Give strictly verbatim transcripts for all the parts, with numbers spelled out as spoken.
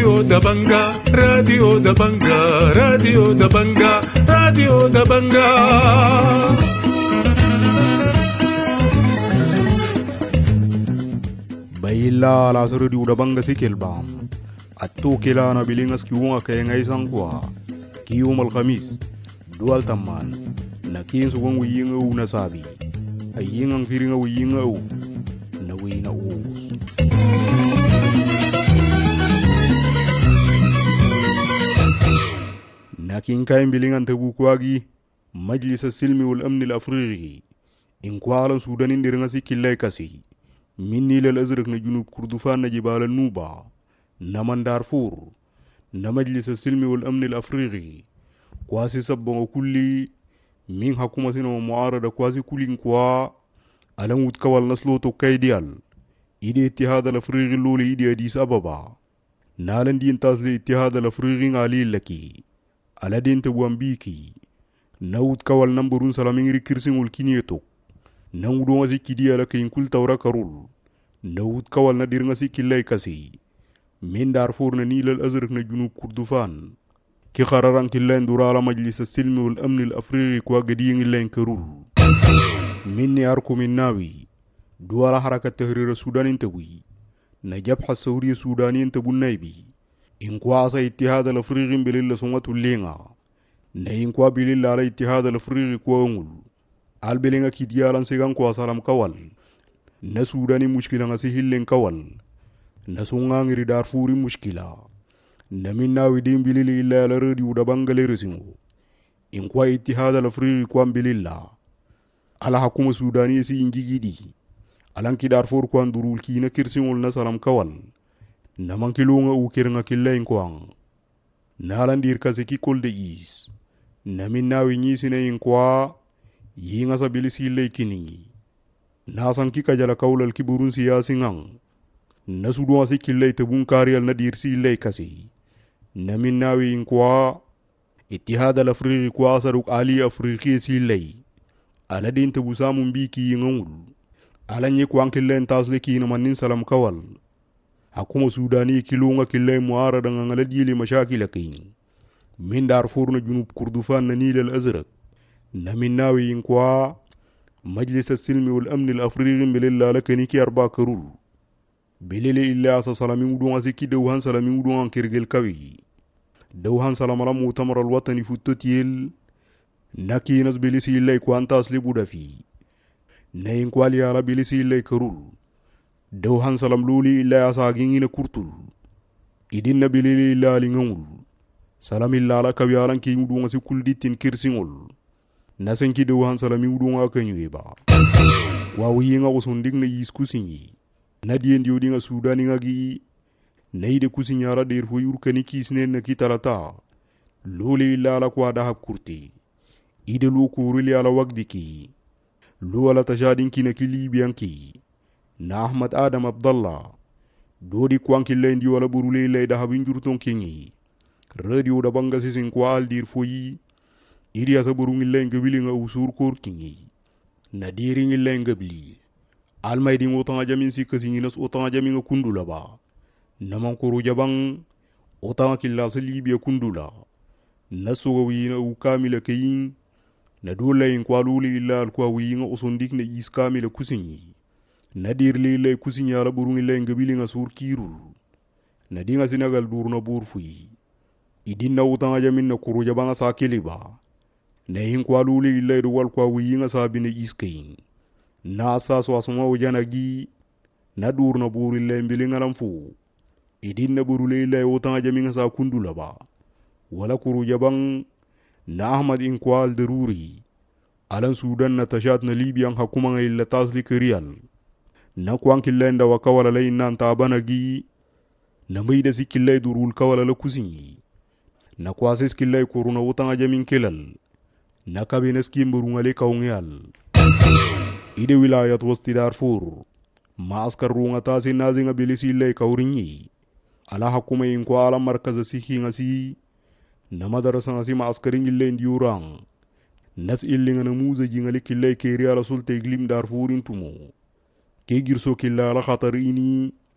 Radio Dabanga, Radio Dabanga, Radio Dabanga, Radio Dabanga. Baila la Radio Dabanga sikelbam. Atto kila na bilingas kiunga kaya ngay sangkwa. Kiyum al-Khamis, dual taman. Na kiyin suwang wiyinga u nasabi. Aying ang firinga wiyinga u. Nawi na u. Nakin kayan bilingan tabukwagi. Majlis Silmi wal Amni al-Afriqi. Inkwalan Sudanin dirngasi kilay kasi. Minni lal azrak na junub Kurdufan na jibala Nuba. Naman Darfur. Na Majlis Silmi wal Amni al-Afriqi. Kwasi sabbang kulli. Min hakuma sino muarada kwasi kulin kwa. Alang utkawal nasloto kaydiyal. Ide Ittihad al-Afriqi luli ide Addis Ababa. Nalan din tasli Ittihad al-Afriqi ngali laki. Aladin tabuambiki. Na utkawal namburun salamingri kirsingul kinietok. Na udongasi kidi ala kinkul tawra karul. Na utkawal na dirngasi kilay kasi. Min Darfur na nilal azrak na junub Kurdufan. Ki qararan kilay durala Majlis Silmi wal Amni al-Afriqi kwa gadiyeng ilayn karul. Minni arku min nawi. Duala harakat tahrir Sudan intawi. Na jabha Sawriya Sudani intabun naibi. Inkwa asa Ittihad al-Afriqi bililla sungatu linga. Na inkwa bililla ala Ittihad al-Afriqi kwa ungul. Albelenga kidialan segan kwa salam kawal. Na Sudani mushkila nga sihillen kawal. Na sungangiri Darfuri mushkila. Na minnawi dim bilili illa ala Radio Dabanga leresingo. Inkwa Ittihad al-Afriqi kwa bililla. Ala hakuma Sudani si injigidi. Alanki Darfur kwa ndurul kina kirsingol na salam kawal. Na mankilunga ukirnga killa inkwang. Na alandir kasi kikol de is. Na minnawi nyisine inkwa. Yinga sa bilisi ilay kiningi. Na sanki kajala kaulal kiburun siyasi ngang. Na suduwa si kilay tabung karyal na dirsi ilay kasi. Na minnawi inkwa. Ittihad al-Afriqi kwa asaruk ali Afriqi si ilay. Ala din tabusamun biki yingangul. Ala nye kwa kilay ntasle ki namanin salam kawal. Hakuma Sudani kilunga kilay muarada nga ngaladili mashakila king. Min Darfur na junub Kurdufan na nilal azrak. Na minnawi inkwa. Majlis Silmi wal Amni al-Afriqi bililla lakani ki arba karul. Bilili illa asa salamin udunga siki dawhan salamin udunga kirgil kawi. Dawhan salamala mutamar al-watani futotiyel. Naki nas bilisi illa ikwa anta asli budafi. Na inkwa li ala bilisi illa karul. Dawhan salam luli illa asa agingina kurtul. Idin na bilili illa alingangul. Salam illa ala kawi alan ki udunga si kulditin kirsingol. Nasenki dawhan salami udunga kanyuge ba. Wawi nga usundik na yis kusinyi. Na dien diyo di nga Sudani nga gi. Na ide kusinyara derfo yurkani kisnen na kitarata. Lole illa ala kwa dahab kurti. Ide lu kurili ala wagdiki. Lu ala tashadinki na kilibianki. Na Ahmad Adam Abdallah. Dodi kwanki lendi wala burule illa dahab injurton kingi. Radio Dabanga sisin kwa al derfo yi. Iri asa burung illa ngabili nga usur kor kingi. Na diri illa ngabili. Almay di ngotanga jamin si kasi nginas otanga jamin nga kundula ba. Naman kuru jabang otanga killa sa Libya kundula. Nasuga wina u kamila kayin. Na dola yin kwa luli illa alkwa wina osondik na is kamila kusinyi. Na dirli illa kusinyi ala burung illa ngabili nga sur kirul. Na di nga sinagal dur na burfui. Idin na utanga jamin na kuru jabanga sa kiliba. Na hin kwa luli illa iduwal kwa wiyinga sabi na iskayin. Na asaso asuma ujana gi. Na dur na buru illa imbilinga lamfu. Idin na burule illa utanga jaminga sa kundula ba. Wala kuru jabang. Na Ahmad inkwa al-daruri. Alan Sudan na tashat na Libya ang hakumanga illa tasli keriyal. Na kwang kilenda wakawala la inna antabana gi. Na mayda si kilay durul kawala la kusinyi. Na kwasis kilay kuruna utanga jamin kilal. Na kabinas kimburungale kaungyal. Ide wilayat wasti Darfur. Maaskar runga tasi nazi nga bilisi ilay kaurinyi. Ala hakuma inkwa ala markaza sihi nga si. Na madarasa nga si maaskaring ilay ndiyurang. Nas illi nga namuza jingali kilay keri ala sulte iglim Darfurin tumo. Ke girso killa ala khatar ini.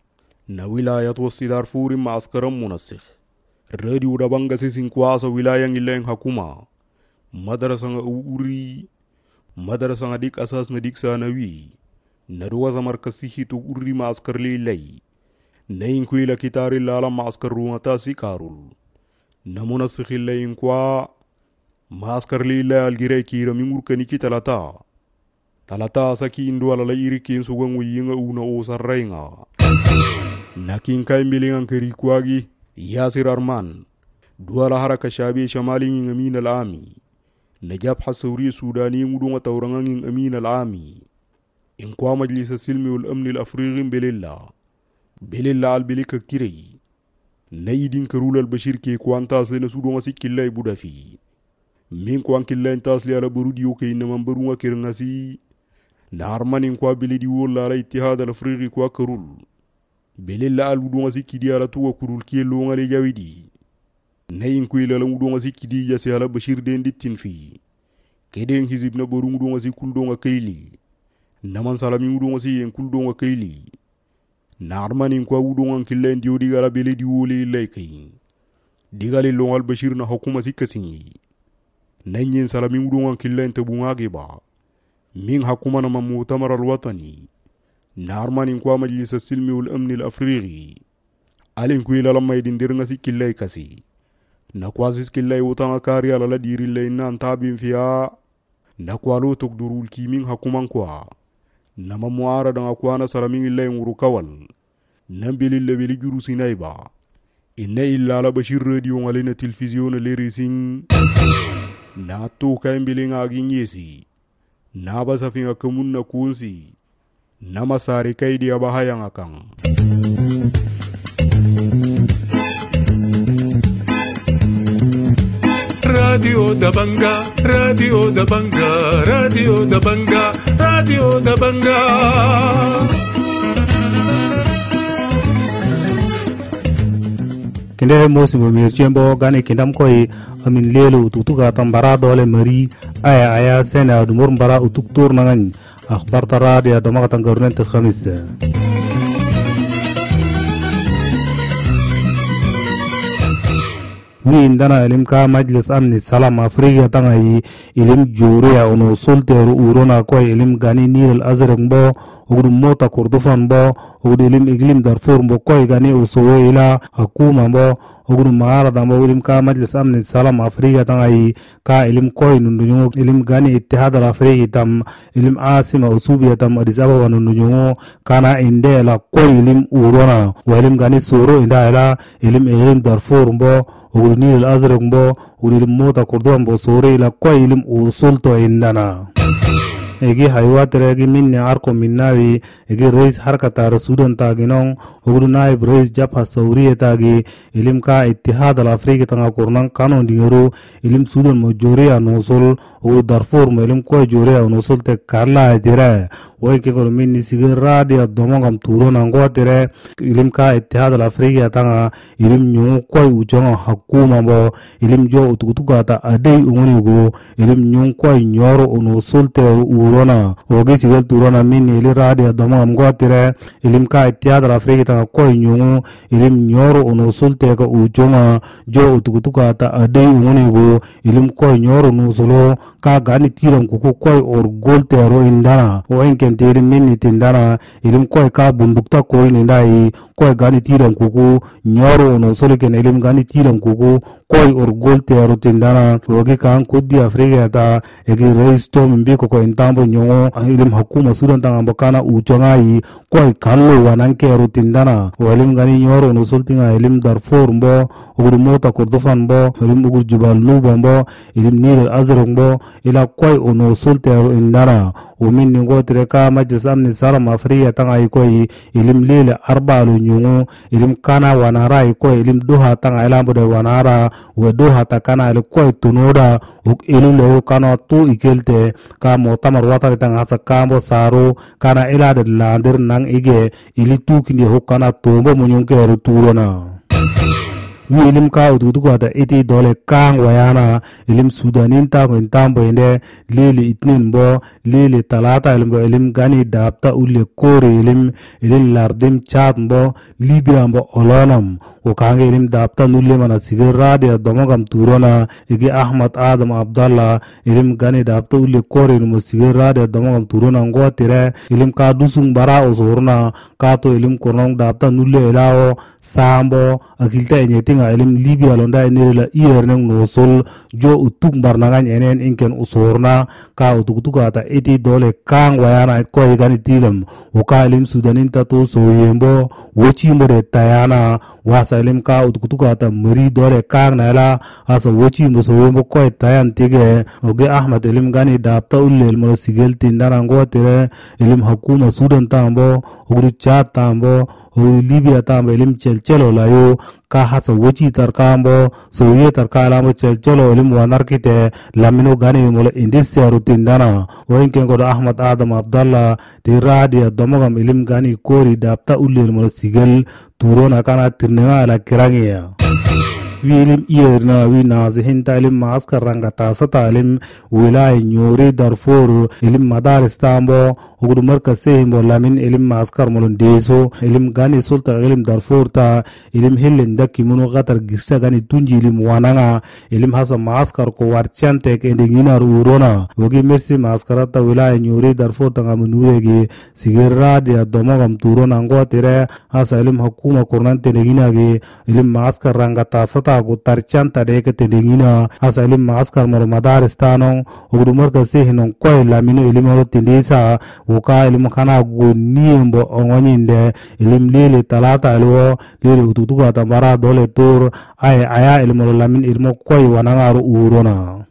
na wilayat wasti Darfur maaskaran munassikh radio da banga sisin kwasa wilayan ilayin hakuma madrasa nga uri madrasa nga dik asas na dik sanawi na ruwa zamar kasihi to uri maaskar lilay na inkwila kitari lala maaskar ruwata si karul na munassikh ilayin kwa maaskar lilay algiray kira mingur kaniki talata talata saki indu alala irikin sugang wiyinga una osarray nga nakin kay milingan keri kwagi Yasir Arman duala haraka shabi shamalin amin al-ami najab hasawri sudani ngudunga tawrangang amin al-ami in kwa majlis silmi wal amn al-afriqi bilillah bilillah al-bilika kirey naydin karul al-bashir ke kwanta sene sudunga sikillay budafi min kwan killay tasli ala burudi yoke inman barunga kirngasi na armanin kwa bilidi wala la ittihad al-afriqi kwa karul belilla al wudunga sikidi ala tuwa kurul kielo ngale jawidi nayin kuila la wudunga sikidi jase ala bashir den dittin fi keden hizib na boru wudunga sikul donga kayli naman salami wudunga si en kul donga kayli na armanin kwa wudunga killen diodi gara belidi wole laikay digali lo al bashir na hukuma sikasi nanyen salami wudunga killen tabunga geba min hakuma na mutamar al watani Narman kwa majlis silmi wal amni al-afriqi alin kuila lamma idin dirnga sikillay kasi na kwa sikillay utanga kari ala la dirillay nan tabin fiya na kwa lo tukdurul kimin hakuman kwa na mamuara danga kwa na salamin illay ngurukawal nan bilil labili juru sinayba inna illa la bashir radio ngalina televizyon lerisin na to kayn bilinga ginyesi na basafinga kamun na kunsi nama sari kai dia bahaya ngakang Radio da Banga, Radio da Banga, Radio da Banga, Radio da Banga. Kende mosi mo mirchembo gani kindam koi amin lelu tutuka tambara dole mari aya aya sena dumur bara utuk tur nangan أخبار ترى دماغ تنقرنين الخميس مين دنا إلهم كا مجلس أمن السلام أفريقيا تناي إلهم جوريا ونوصل تيرو ورونا كوي إلهم غاني نيل الأزرق بو وغد موتا كردفان بو وغد إلهم إقليم دارفور بو كوي غاني وسوي إلى حكومة بو وغد معارضة بو إلهم كا مجلس أمن السلام أفريقيا تناي كا إلهم كوي نندنيو إلهم غاني اتحاد الأفريقي تم إلهم عاصمة أسوبيا تم أديس أبابا نندنيو كانا إندي لا كوي إلهم ورونا وإلهم غاني سورو إندا إلا إلهم إقليم دارفور بو وغد نيل الأزرق بو وغد إلهم موتا كردفان بو سوري إلا كوي إلهم وصلتو إندانا egi haywatere egi minne arko minnawi egi reis harkata sudan taginong ogru naib reis japha sauriye tagi ilim ka ittihad al afriki tanga kurnan kanon dingeru ilim sudan mo joria nosul o darfur mo ilim ko joria nosul te karla dire oy ke ko minni sigir radio domongam turo nango tere ilim ka ittihad al afriki tanga ilim nyu ko ujonga hakuma bo ilim jo utukutuka ta adei ungoni go ilim nyu ko nyoro nosul te urona ogi sigal turona minni ili radio domongam go tere ilim ka ittihad al afriki tanga ko nyu ilim nyoro nosul te ka ujonga jo utukutuka ta adei ungoni go ilim ko nyoro nosulo ka gani tiram kuku ko or golte ro indana o enke tiri minni tindana ilim koy ka bundukta koy nindai koy gani tiram kuku nyoro no soliken ilim gani tiram kuku koy or golte aro tindana wogi kan kudi afrika ta egi reis to mbi ko ko intambo nyongo ilim hakuma sudan tanga bakana ujongai koy kallo wananke aro tindana ilim gani nyoro no soltinga ilim darfur mbo ugur mota kordofan mbo ilim ugur jubal nuba mbo ilim nil azraq mbo ila koy ono solte aro indana ومن نقول ركا مجلس أمن السلام أفريقيا تنعي كوي إلم ليل أربعة لنيو إلم كانا ونارا كوي إلم دوها تنعي لامبود ونارا ودوها تكانا لكوي تنودا وك إلو له كانا تو إكلته كا موتامر وطر تنعي سكامبو سارو كانا إلا دلاندر نان إيجي إلي تو كني هو كانا تومبو منيونك رتورونا wi ilim ka ututu ko ta iti dole kang wayana ilim sudanin ta ko intambo inde lili itnin bo lili talata ilim bo ilim gani dapta ulle kore ilim ilim lardim chat bo libya bo olonam o kange ilim dapta nulle mana sigar radio domagam turona igi ahmad adam abdallah ilim gani dapta ulle kore no sigar radio domagam turona ngo tire ilim ka dusung bara osorna ka to ilim kornong dapta nulle elao sambo akilta enyetinga ilim libya londa enirela ierneng no sol jo utuk barnangan enen inken usorna ka utukutuka ta iti dole kang wayana ko igani tilam o ka ilim sudanin ta to so yembo wochi mbore tayana wasa ilim ka utukutuka ta mari dole kang nala asa wochi mbo so yembo ko tayan tige oge ahmad ilim gani dapta ullel mo sigel tindana ngo tere ilim hakuma sudan tambo ogru chat tambo o libya tambo ilim chelchelo layo ka hasa wochi tarkambo soye tarkalamo chelchelo ilim wanarkite lamino gani mo indisya rutindana o inken godo ahmad adam abdallah te radio domogam ilim gani kori dapta ullel mo sigel turona kana tirnga ala kirangiya wilim ierna wi nazihin talim maskar ranga tasata ilim wilay nyori darfur ilim madaris tambo ugudu marka sehimbo lamin ilim maskar molon deso ilim gani sulta ilim darfur ta ilim hilin daki munu gatar gisa gani tunji ilim wananga ilim hasa maskar ko warchante ke indiginar urona wogi messi maskarata wilay nyori darfur tanga munuregi sigirra dia domogam turona ngo tire hasa ilim hukuma kurnante neginagi ilim maskar ranga tasata go tarchanta de ke tedingina asa ilim maskar mor madaristano ugudu marka sehinon koy lamino ilimoro tindisa uka ilim kana go niembo ongoninde ilim lele talata alwo lele ututuka tambara dole tur ay aya ilimoro lamin ilmo koy wanangaru urona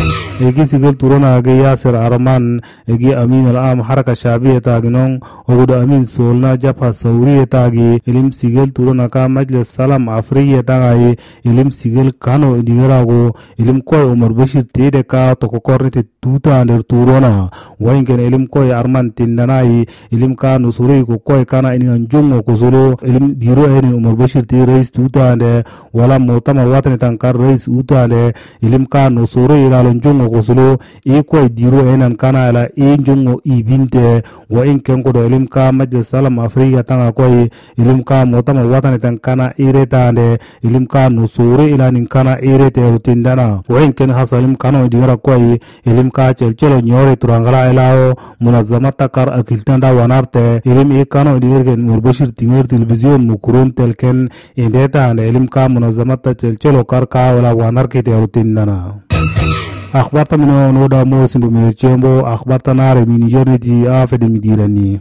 egi sigel turona ge yasir arman egi amin al-am haraka shabiya taginong ogudu amin solna japa sauriya tagi ilim sigel turona ka majlis salam afriya tagai ilim sigel kano idingarago ilim koy umar bashir tede ka to kokornete tuta ander turona waingen ilim koy arman tindanai ilim ka nusuri ko koy kana iningan jongo kusulu ilim diro eni umar bashir te rais tuta ande wala mutama watani tankar rais uta ande ilim ka nusuri ilalon jongo kusulu e koy diro enan kana ala e jongo ibinte wa in kenko do ilim ka majlis salam afrika tanga koy ilim ka mutama watani tankana ireta ande ilim ka nusuri ilanin kana irete rutindana wa in ken hasalim kano dingra koy ilim ka chelchelo nyore turangala elao munazamat takar akiltanda wanarte ilim e kano dingergen murbashir tinger television mukurun telken indeta ande ilim ka munazamat chelchelo kar ka wala wanarkete rutindana akhbarta mino noda mo simbo merchembo akhbarta nare mi nijerniti afede midirani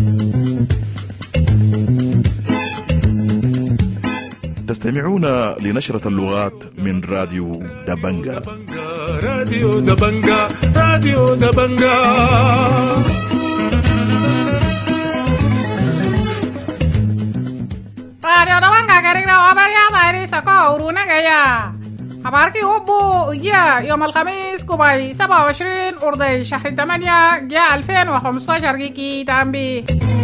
تستمعون لنشرة اللغات من راديو دبنجا راديو دبنجا راديو دبنجا راديو دبنجا كرينا وبريا دايري سكو ورونا جايا خبركي هبو يا يوم الخميس كوباي سبعة وعشرين أردي شهر ثمانية جاء ألفين وخمسة عشر كي تامبي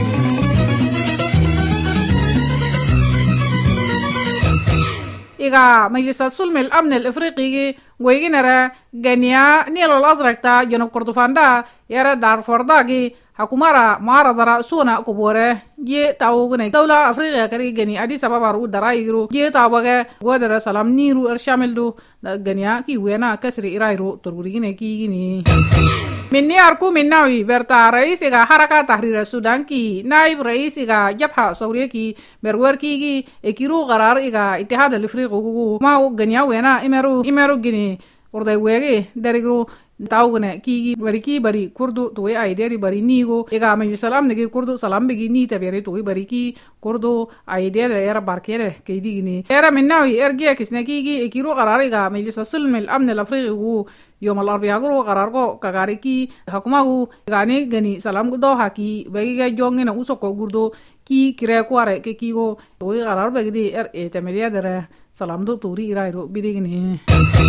إيجا مجلس السلم الأمن الإفريقي ويجينرا غينيا نيل الأزرق تا جنوب كردفان دا يرى دارفور داغي حكومارا معارضة رأسونا كبورة جي تاوغني دولة أفريقيا كري غيني أديس أبابا رو درايرو جي تاوغا ودر سلام نيرو إرشامل دو غينيا كي وينا كسري إرايرو ترغوريجيني كي جيني مني أركو مناوي برتا رئيس إيجا حركة تحرير السودان كي نائب رئيس إيجا جبهة سوريا كي برور كي كي إكيرو قرار إيجا اتحاد الإفريقي ما غينيا وينا إمرو إمرو جيني orday wege derigro tawgne ki bari ki bari kurdu to ay deri bari nigo ega ma salam ne kurdu salam be ni tabere to bari ki kurdu ay deri era barkere ke digni era minnawi erge kisne ki ki kiro qarar ega majlis sulm al amn al afriqi يوم الأربعاء قروا قراركو كغاريكي حكومة غاني غني سلام دو هاكي بيجي جونغ نا وسوكو غردو كي كيركو اره كي كيغو توي قرار بيجي ار اتمريا در سلام دو توري رايرو بيديغني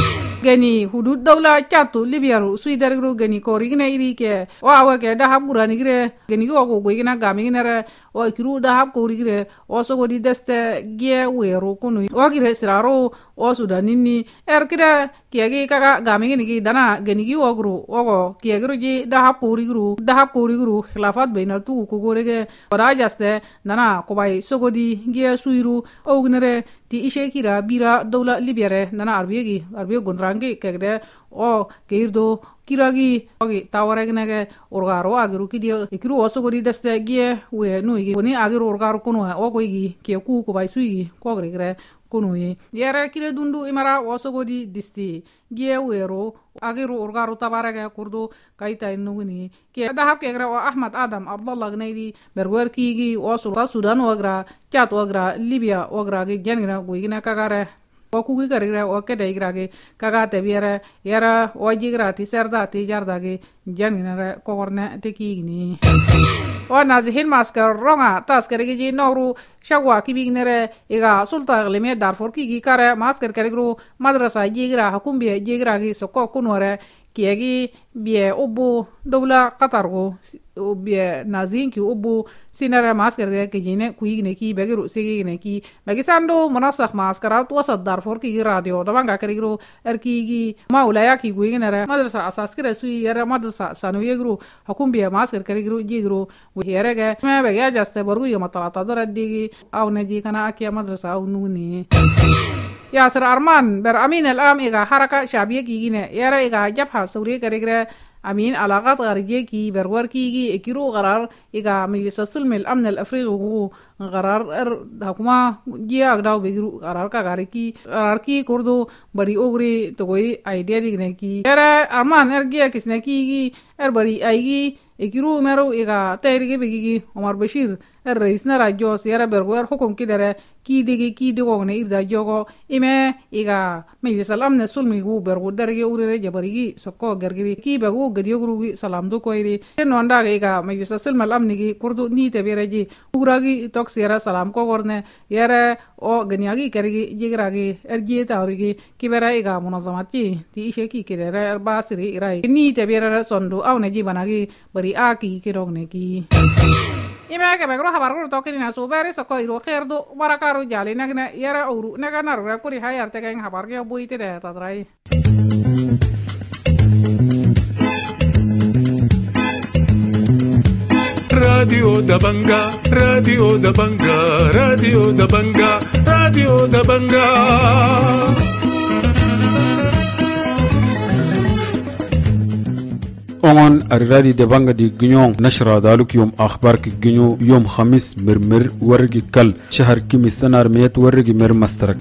gani hudud dawla chatu libyaru suidargru gani korigna irike o awake da habgurani gire gani go go goigina gaminere o kiru da hab korigire o so godi deste gie wero kunu o gire siraro o sudanini erkida kiagi kaga gamingini gi dana gani gi ogru ogo kiagru ji da hab korigru da hab korigru khilafat baina tu ko gorege oda jaste dana ko bai so godi gie suiru ognere ti ishekira bira dawla libyare nana arbiyegi arbiyo gondrangi kegde o keirdo kiragi ogi tawaregnege orgaro agiru kidio ikiru osogori deste gie we nuigi oni agiru orgaro kono o goigi keku ko bai suigi ko gregre kono yi yere kire dundu imara osogodi disti gie wero agiru orgaro tabarege kurdo kaita inugni ke dahab kegre o ahmad adam abdullah gneidi berwer kigi o sudan ogra chat ogra libya ogra ge jengra goigina kagare o kugi garigre o kede igrage kaga te biere yara o jigra ti serda ti jarda ge janginare kogorne te kigni o nazihin masker ronga taskere ge noru shagwa kibignere iga sulta gleme darfor kigi kare masker kerigru madrasa jigra hakumbi jigra ge sokko kunore kiegi bie obo dawla qatargo bie nazin ki obo sinara masker ke jine kuigne ki begiru sigine ki bagisando munasakh maskarat wasat darfor ki radio dabanga kerigru erkigi maulaya ki guignere madrasa asas kire sui yara madrasa sanuyegru hakumbie masker kerigru jigru wierege me bega jaste borgu yo matalata doradigi aw naji kana akia madrasa aw nuni Yasir Arman ber Amin al-Am iga haraka shabiye kigine yara iga jabha sawri karigre Amin alaqat garije ki berwar kigi ikiru qarar iga majlis sulm al-amn al-afriqi qarar er hakuma jiya agdaw begiru qarar ka gariki qarar ki kurdu bari ogri togoy idea digne ki yara Arman ergiya kisne kigi er bari aigi ikiru mero iga tayrige begigi Omar Bashir er rais na rajos yara berwer hukum kidere ki digi ki digo ne irda jogo ime iga majlis al-amn sulmi gu bergu derge urere jabarigi sokko gergiri ki begu gediogrugi salam do koyri nonda iga majlis sulm al-amn gi kurdu ni te bereji uragi toks yara salam ko gorne yara o ganyagi kergi jigragi erji tawrigi kibera iga munazamati ti isheki kidere er basiri irai ni te berere sondu awne jibanagi bari aki kirogne ki ima ke begro habar ko to kini asu bari so ko iro kherdo barakaru jali nagne yara uru naga naru ko ri hayar te kan habar ke buite de tadrai Radio da Banga, Radio da Banga, Radio da Banga, Radio da Banga. أون الرادي دبانغ دي جنيون نشرة دالوك يوم أخبار كجنيو يوم خميس مرمر ورقي كل شهر كيمي سنار ميت ورقي مر مسترك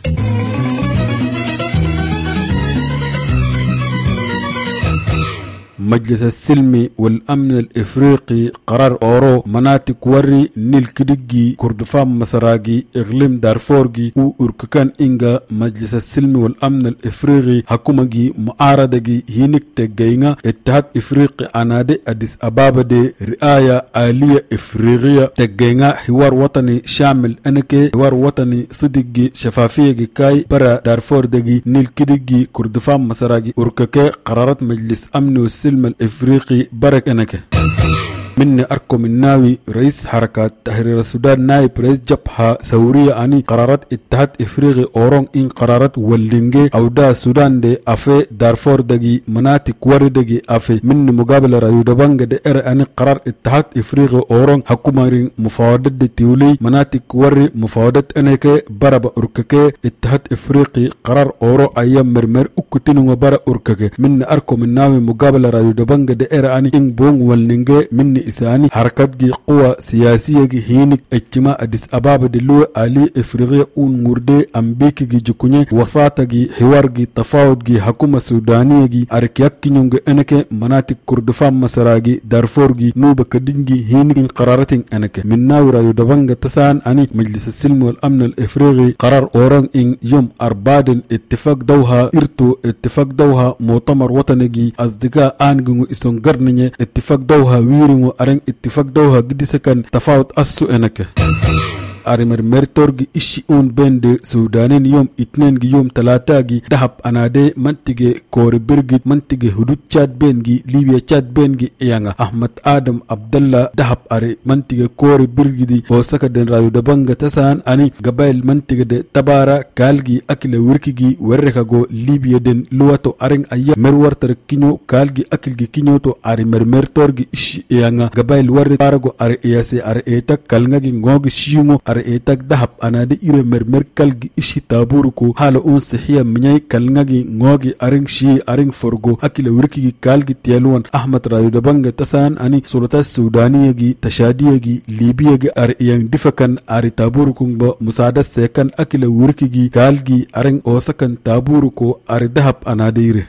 مجلس السلم والأمن الإفريقي قرار أورو مناطق وري نيل كدجي كردفان مسراجي إغليم دارفورجي و أرككان إنجا مجلس السلم والأمن الإفريقي حكومجي معارضجي هينك تجينا اتحاد إفريقي أنادي أديس أبابا دي رعاية آلية إفريقية تجينا حوار وطني شامل أنكي حوار وطني صدقي شفافية كاي برا دارفور دجي نيل كدجي كردفان مسراجي أرككي قرارات مجلس أمن والسلم الإفريقي برك أنك من أركم الناوي رئيس حركات تحرير السودان نائب رئيس جبهة ثورية أني قرارات اتحاد إفريقي أورون إن قرارات واللينجي أو دا السودان دي أفي دارفور دقي مناطق وري دقي أفي من مقابل رأيو دبانج دي إر أني قرار اتحاد إفريقي أورون حكومة رين مفاوضات دي تيولي مناطق وري مفاوضات أنك برابا أرككي اتحاد إفريقي قرار أورو أيام مرمر أكتنو برا أرككي من أركم الناوي مقابل رأيو دبانج دي إر أني إن بون واللينجي من إساني حركات جي قوة سياسية جي هينك اجتماع أديس أبابا دلو آلي إفريقيا اون مردي أمبيك جي جكوني وساطة جي حوار جي تفاوض جي حكومة سودانية جي أركياك كنيون جي أنك مناطق كردفان مسرا جي دارفور جي نوبة كدين جي هينك إن قرارتين أنك من ناورا يدبانغ تسان أني مجلس السلم والأمن الإفريقي قرار أوران إن يوم أربادن اتفاق دوها إرتو اتفاق دوها مؤتمر وطني جي أصدقاء آنجنو إسونغرنية اتفاق دوها ويرنو أرن اتفاق دوها قدسكن تفاوت أسو أنك أرمر مرتورج إشي أون بند سودانين يوم اتنين يوم تلاتاجي دهب أنادي منطقة كوري برجت منطقة حدود تشاد بينجي ليبيا تشاد بينجي يانا أحمد آدم عبد الله دهب أري منطقة كوري برجدي وسكا دين رايو دبانغ تسان أني قبائل منطقة دي تبارا كالجي أكل وركيجي وركاغو ليبيا دين لواتو أرين أيا مرور تركينيو كالجي أكلجي كينيو تو أري مرمرتورجي إشي يانا قبائل ورد بارغو أري إياسي أري إيتاك كالنغي ngoogi shiimo are etak dahab anade ire mermer kalgi ishi taburuko hala on sihiya minyay kalngagi ngoogi aring shi aring forgo akila wirkigi kalgi tiyaluwan ahmad rayu dabanga tasan ani sulata sudaniyagi tashadiyagi libiyagi are yang difakan are taburuko ba musada sekan akila wirkigi kalgi aring osakan taburuko are dahab anade ire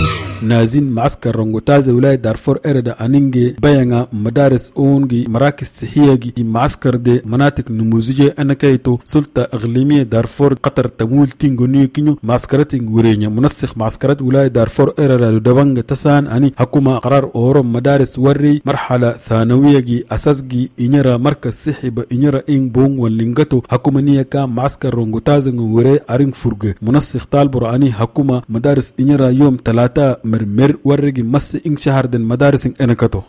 نازين معسكر رنغوتاز ولاية دارفور إردا أنينجي بيانا مدارس أونجي مراكز صحية معسكر دي مناطق نموذجية أنكيتو سلطة إقليمية دارفور قطر تمول تينغونيو كينيو معسكرات غورينيا منسخ معسكرات ولاية دارفور إردا لدبانغ تسان أني حكومة قرار أورو مدارس وري مرحلة ثانوية جي أساس جي إنيرا مركز صحي بإنيرا إنج بونغ واللينغاتو حكومة نيكا معسكر رنغوتاز غوري أرين فرغ منسخ طالبر أني حكومة مدارس إنيرا يوم ثلاثة مرمر ورقي مس إن شهر دن مدارس إنكتو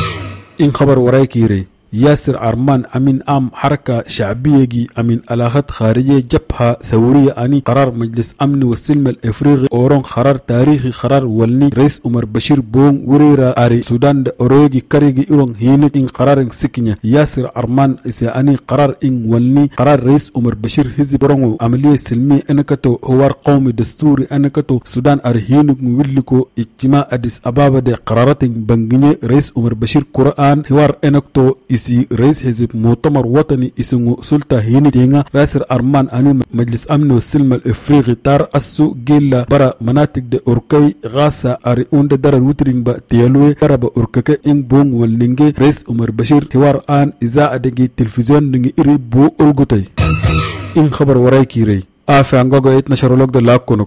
إن خبر ورايكيري ياسر عرمان أمين أم حركة شعبية أمين علاقات خارجية جبهة ثورية أني قرار مجلس أمن والسلم الإفريقي أورون قرار تاريخي قرار ولني رئيس عمر بشير بون وريرا أري سودان أوروجي كاريجي إيرون هينك إن قرار سكنيا ياسر عرمان إسا أني قرار إن ولني قرار رئيس عمر بشير هزي برونو عملية سلمية أنكتو هوار قومي دستوري أنكتو سودان أري هينك مولكو اجتماع أديس أبابا دي قرارات بنجني رئيس عمر بشير قرآن هوار أنكتو isi رئيس حزب مؤتمر وطني اسمه سلطة هيني تيغا راسر أرمان أني مجلس أمن والسلم الإفريقي تار أسو جيلا برا مناطق دي أوركي غاسة أري أوند دار الوترين با تيالوي برا با أوركاكي إن بون والنينجي رئيس عمر بشير حوار آن إذاعة دي تلفزيون نينجي إري بو أولغوتي إن خبر وراي كيري آفي عنغوغو يتنشر لوك دي لاكونوك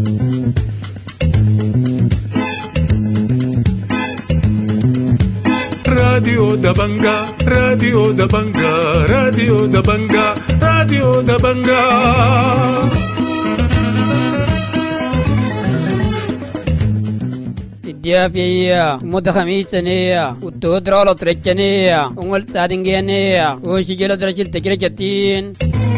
راديو دبنجا راديو دبنجا راديو دبنجا راديو دبنجا الديافية مدخميسانية والتودرولو تركنية ومول سادنجيانية وشجلو درجل تجرجتين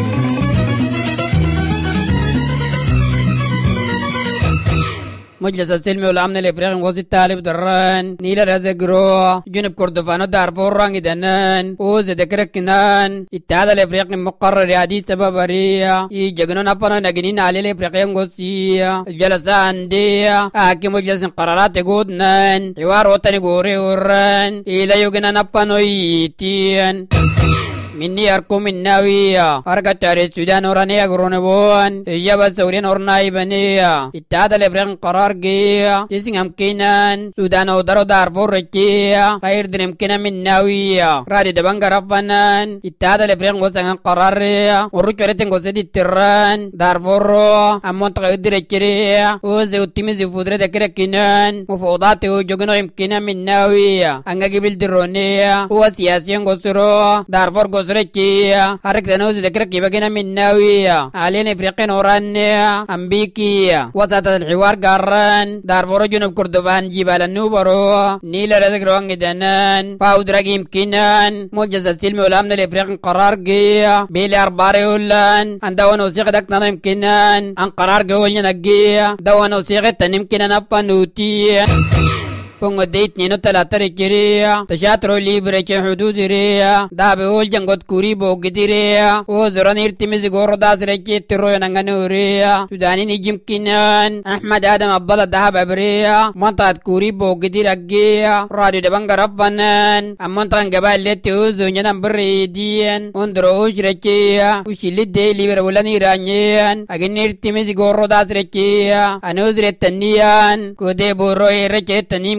مجلس السلم والأمن الإفريقي وزي التالي بدران نيل رزقرو جنوب كردفان دارفور رانج دنان وزي دكركنان اتحاد الإفريقي مقرر يادي سبب ريا يجغنون أفنو نجنين على الإفريقي نغسيا الجلسة عندية آكي مجلس قرارات يقودنان حوار وطني غوري وران إلا يغنان أفنو يتين مني أركو من ناوية أركا تاري السودان ورانيا قرونبون إجابة سورين ورناي بنية اتحاد الإفريقي قرار جيا تسين أمكنان سودان ودارو دارفور رجيا خير دن أمكنا من ناوية رادي دبان غرفنان اتحاد الإفريقي وسان قرار ريا ورجورتين قصدي التران دارفورو أمون تغيد رجيا وزي وتيمزي فودرة دكركنان مفوضات وجوغنو أمكنا من ناوية أنجا قبل درونيا هو سياسيين قصرو دارفور سرقية حركة نوز ذكرك بقينا من ناوية علينا إفريقيا نورانية أمبيكية وسط الحوار قارن دارفور جنوب كردفان جبال النوبرو نيل رزق روانج دنان فاود رقيم كنان موجز السلم والأمن الإفريقي قرار جيا بيلي أرباري هولان أن دوان وسيقى دكتنا يمكنان أن قرار جولي نجيا دوان وسيقى تنمكنان أبانوتي Pongo date nino talatare kiria tashatro libre ke hudud riya dabe ol jangot kuri bogdiria o zoranir timiz goro dasre ke tiro yanganuriya sudani nijim kinan ahmad adam abdallah dahab abriya mantat kuri bogdiragiya radio de bangarafanan amontan gabal leti uzu nyanam bridien ondro ujrekiya ushili de libre volani ranyen aginir timiz goro dasre ke anuzre taniyan kode boro reke tanim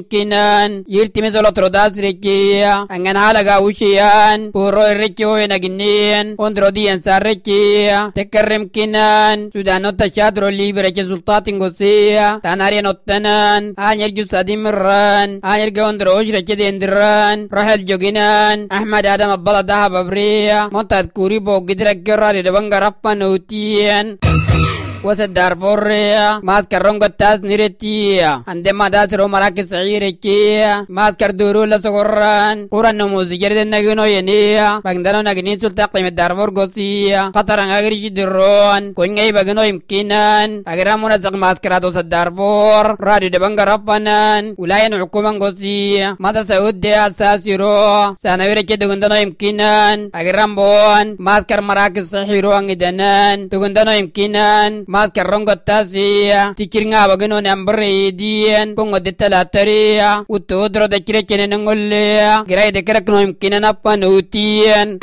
يمكنان يرتمي زلط روداس ركيا أنغن حالقا وشيان بورو الركيو ينقنين وندرو دي انسار ركيا تكرم كنان سودانو تشادرو ليبرك سلطات انغوسيا تاناري نوتنان آنير جو سادي مران آنير قوندرو وشرك ديندران رحل جوغنان أحمد آدم أبلا دها ببريا منتاد كوري بو قدرك جرالي دبنغ رفا نوتيان وسط دارفوريا ماسكر رونغو تاس نيرتيا عندما داسرو مراكز عيركيا ماسكر دورو لسغران قران نموزي جرد نغنو ينيا باندانو نغنين سلطاق دارفور غوسيا قطران اغريش درون كونغي بغنو يمكنان اغرامونا زق ماسكراتو سط دارفور راديو دبنغ رفنان ولاين حكومة غوسيا ماذا سعود دي اساسيرو سانويركي دغندانو يمكنان اغرامبون ماسكر مراكز صحيرو انغدانان دغندانو يمكنان ماسكر رونغو تاسيا تكيرنغا بغنو نمبري ديان بونغو دي تلاتريا وتودرو دكيركين نغوليا غراي دكركنو يمكننا نبانوتيان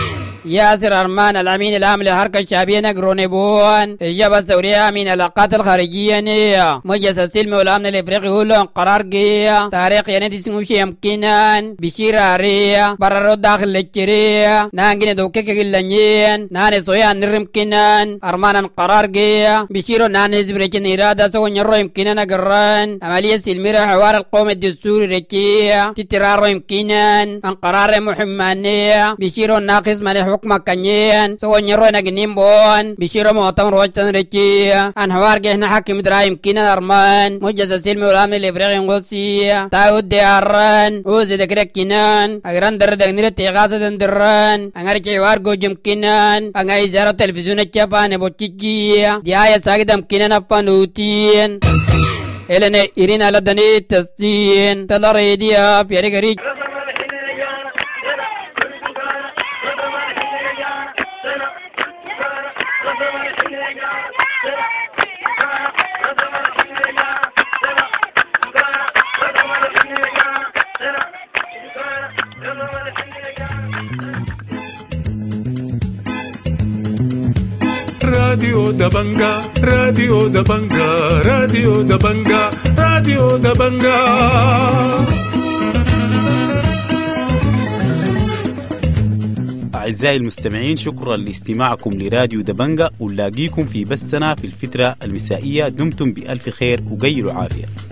ياسر أرمان الأمين العام للحركة الشعبية نقرونيبون إجابة الثورية من العلاقات الخارجية نية مجلس السلم والأمن الإفريقي هو لهم قرار جيا تاريخ يندي سنوشي يمكنان بشير عريا بررو داخل الجريا نانجين دوكيك جلنين ناني سويا نرمكنان أرمان قرار جيا بشيرو ناني زبريكين إرادة سوى نرو يمكنان أقران عملية سلمية حوار القوم الدستوري ركيا تترارو يمكنان أن قرار محمانية بشيرو ناقص مالي حكم كنيان سوى نيرو نجنين بون بشيرو موتم روجتن ركيا أن حوار جهنا حكم درا يمكن أرمان مجلس السلم والأمن الإفريقي غوسيا تاود دياران وزي دكرك كنان أجران در دغنير تيغاسة دران أنغار حوار جو يمكنان أنغاي زارو تلفزيون الشافان بوتشيجيا ديايا ساقدم كنان أفانوتين إلنا إيرين على دني تسين تلاريديا بيريغري راديو دبنجا راديو دبنجا راديو دبنجا راديو دبنجا أعزائي المستمعين، شكرا لاستماعكم لراديو دبنجا، ونلاقيكم في بثنا في الفترة المسائية. دمتم بألف خير وقيلوا عافية.